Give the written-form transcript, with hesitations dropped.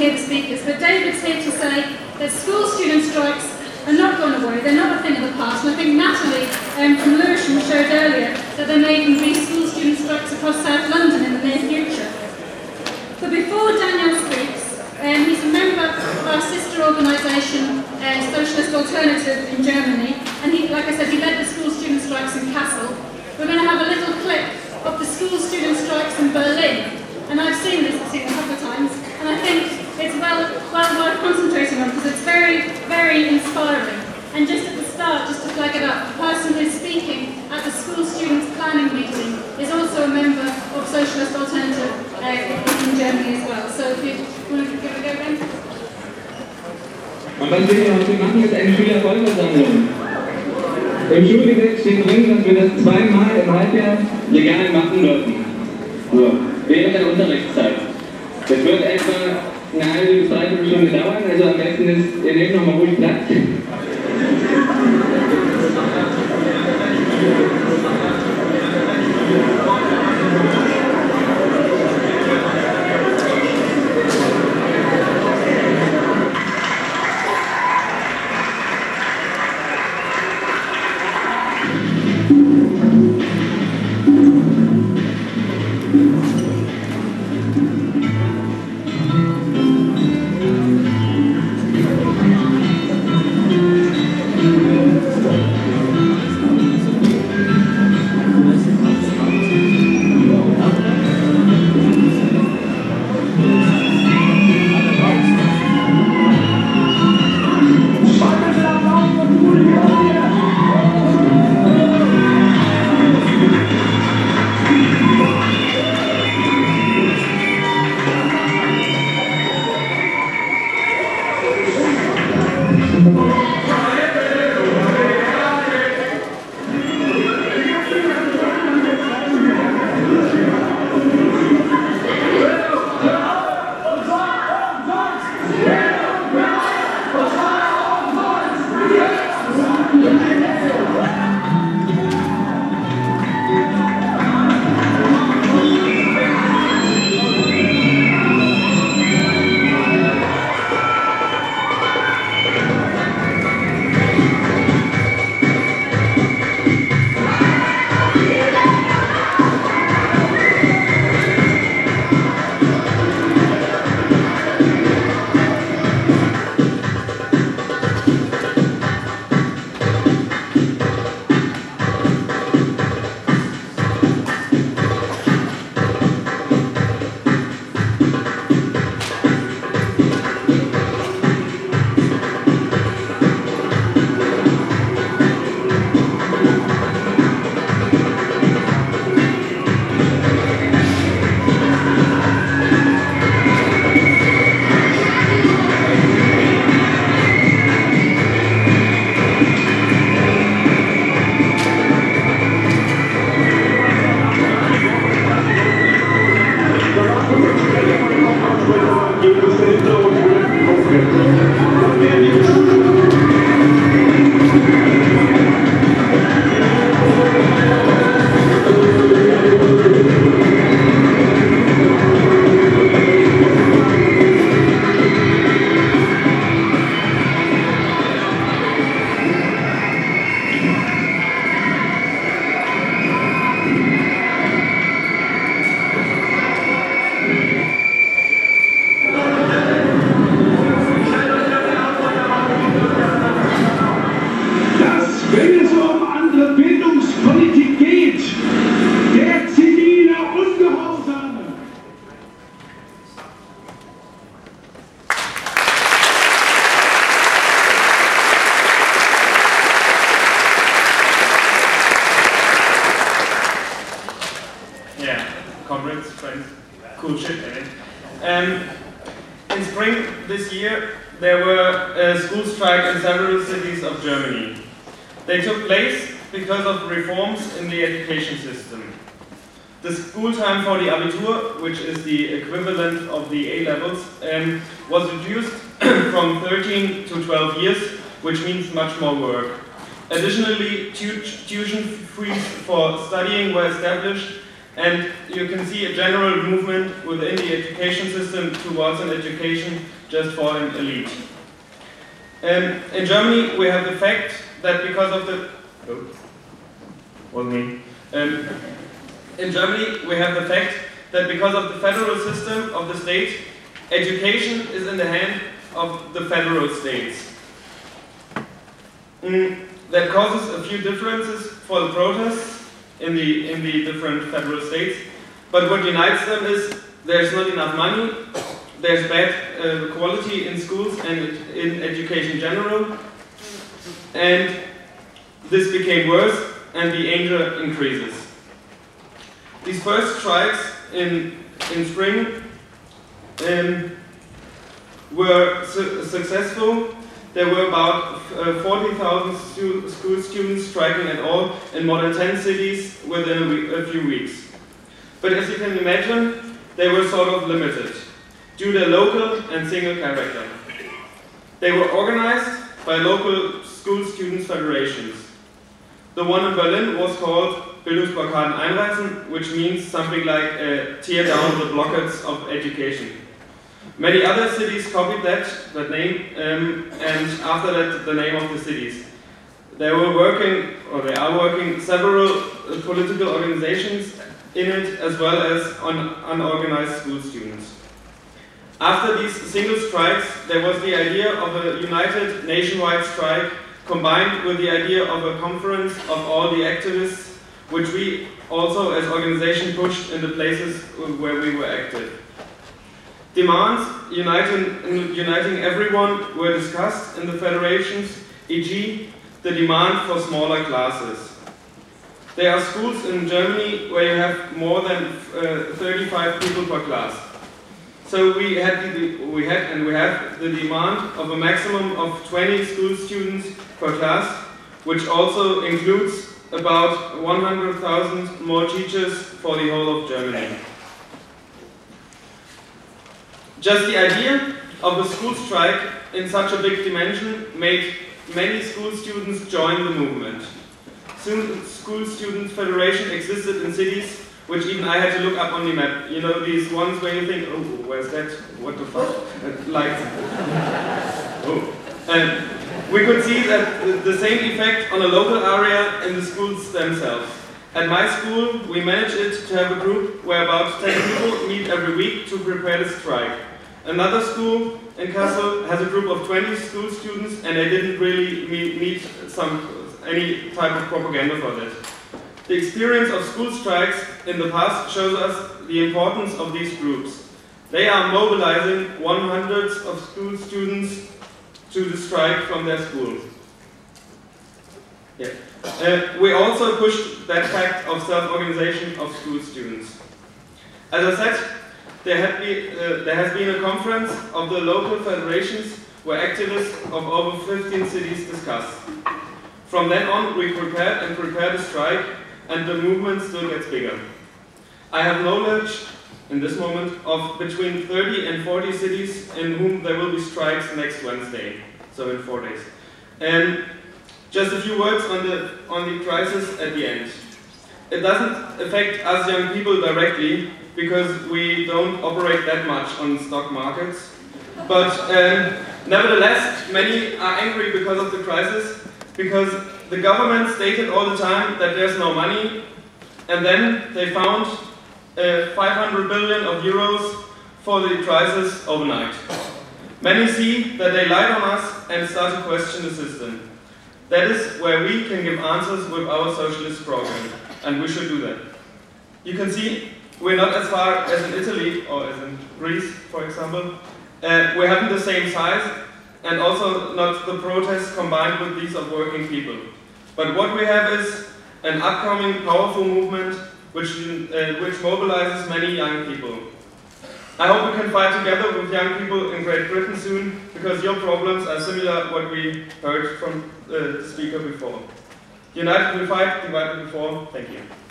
hear the speakers, but David's here to say that school student strikes are not gone away, they're not a thing of the past, and I think Natalie from Lewisham showed earlier that there may even be school student strikes across South London in the near future. But before Daniel speaks, he's a member of our sister organisation, Socialist Alternative in Germany, and he, like I said, he led the school student strikes in Kassel. We're going to have a little clip of the school student strikes in Berlin, and I've seen this, I've seen it a couple of times, and I think it's well worth concentrating on because it's very, very inspiring. And just at the start, just to flag it up, the person who's speaking at the school students planning meeting is also a member of Socialist Alternative in Germany as well. So if you want to give it a go, Ben. Und was wir heute machen, ist eine Schülervollversammlung. Im Schulgesetz steht drin, dass wir das zweimal im Halbjahr legal machen dürfen. So, während der Unterrichtszeit. Das wird etwa eine halbe bis dreiviertel Stunde dauern, also am besten ist, ihr nehmt nochmal ruhig Platz. In spring this year, there were a school strike in several cities of Germany. They took place because of reforms in the education system. The school time for the Abitur, which is the equivalent of the A-levels, was reduced from 13 to 12 years, which means much more work. Additionally, tuition fees for studying were established, And you can see a general movement within the education system towards an education just for an elite. In Germany, we have the fact that because of the... Oh, wasn't me. In Germany, we have the fact that because of the federal system of the state, education is in the hand of the federal states. That causes a few differences for the protests in the different federal states, but what unites them is there's not enough money, there's bad quality in schools and in education in general, and this became worse and the anger increases. These first strikes in spring were successful. There were about 40,000 school students striking at all in more than 10 cities within a few weeks. But as you can imagine, they were sort of limited due to their local and single character. They were organized by local school students' federations. The one in Berlin was called Bildungsblockaden einreißen, which means something like tear down the blockades of education. Many other cities copied that name, and after that the name of the cities. They were working, or they are working, several political organizations in it, as well as on unorganized school students. After these single strikes, there was the idea of a united nationwide strike combined with the idea of a conference of all the activists, which we also as organization pushed in the places where we were active. Demands uniting everyone were discussed in the federations, e.g. the demand for smaller classes. There are schools in Germany where you have more than 35 people per class. So we had and we have the demand of a maximum of 20 school students per class, which also includes about 100,000 more teachers for the whole of Germany. Just the idea of a school strike in such a big dimension made many school students join the movement. Soon, School Students Federation existed in cities which even I had to look up on the map. You know, these ones where you think, oh, where's that? What the fuck? We could see that the same effect on a local area in the schools themselves. At my school, we managed it to have a group where about 10 people meet every week to prepare the strike. Another school in Kassel has a group of 20 school students, and they didn't really meet any type of propaganda for that. The experience of school strikes in the past shows us the importance of these groups. They are mobilizing hundreds of school students to the strike from their school. Yeah. We also pushed that fact of self-organization of school students. As I said, there has been a conference of the local federations where activists of over 15 cities discussed. From then on, we prepared the strike, and the movement still gets bigger. I have knowledge, in this moment, of between 30 and 40 cities in whom there will be strikes next Wednesday, so in 4 days. And just a few words on the crisis at the end. It doesn't affect us young people directly, because we don't operate that much on stock markets. But nevertheless, many are angry because of the crisis, because the government stated all the time that there's no money, and then they found 500 billion of euros for the crisis overnight. Many see that they lied on us and start to question the system. That is where we can give answers with our socialist program, and we should do that. You can see we're not as far as in Italy or as in Greece, for example. We haven't the same size, and also not the protests combined with these of working people. But what we have is an upcoming powerful movement which mobilizes many young people. I hope we can fight together with young people in Great Britain soon, because your problems are similar to what we heard from the speaker before. United we fight, divided we fall. Thank you.